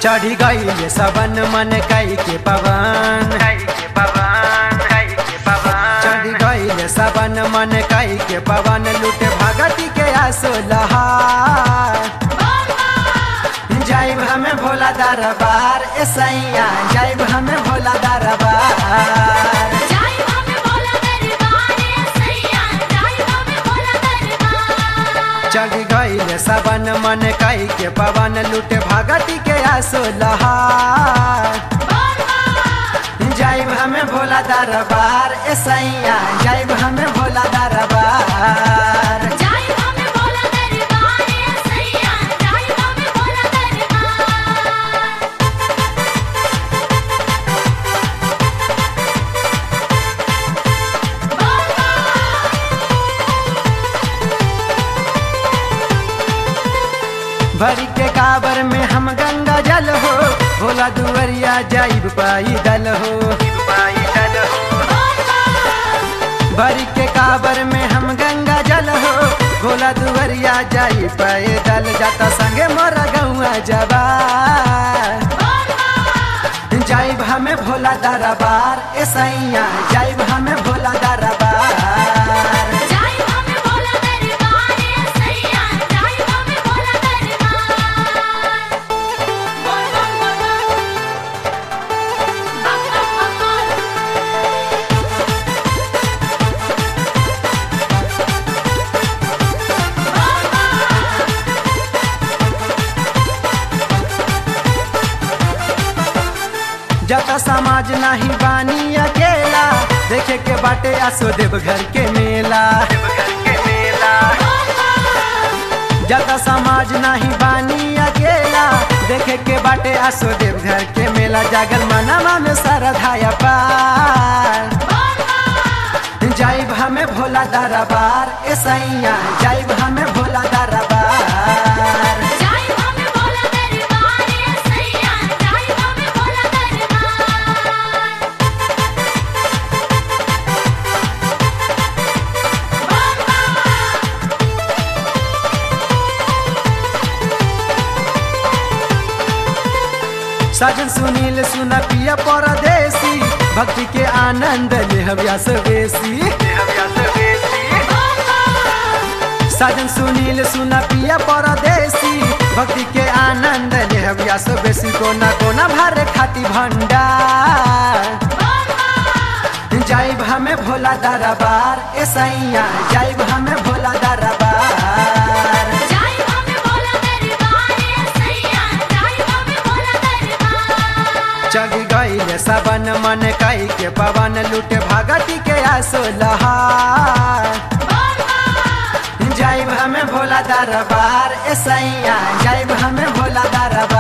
चढ़ी गई सबन मन कई के पवन, चढ़ी गई सबन मन कई के पवन, लूटे भगती के आसो लहार। जाइब हमें भोला दरबार ए सैया, जाइब हमें भोला दरबार। चढ़ी गई सबन मन कई के पवन, लूटे भगती के आसो लहार। जाइब हमें भोला दरबार ए सैया, जाइब हमें भोला दरबार। भरी के काबर में हम गंगा जल हो, भोला दुवरिया जाइब पैदल हो। भरी के काबर में हम गंगा जल हो, भोला दुवरिया जाइब पैदल, जाता संगे मोरा गौआ जवार। जाइब हमें भोला दरबार ए सैया, जाइब हमें भोला दरबार। जता समाज नहीं बानी अकेला, देखे के बाटे आसो देव घर के मेला। जता समाज नहीं बानी अकेला, देखे के बाटे आसो देव घर के मेला, जागल मनवा में सरधाया पार। जाइब हमें भोला दरबार ए सैया, जाइब हमें भोला दरबार। साजन सुनील सुना पिया परदेसी, भक्ति के आनंद लेहव्यास बेसी। साजन सुनील सुना पिया परदेसी, भक्ति के आनंद लेहव्यास बेसी, कोना कोना भर खाती भंडार। जाइब हमें भोला दरबार ए सैया, जाइब हमें भोला दरबार। चढ़ी गई सबन मन कई के पवन, लूटे भगती के आसो लहार। जाइब हमें भोला दरबार ए सैया, जाइब हमें भोला दरबार।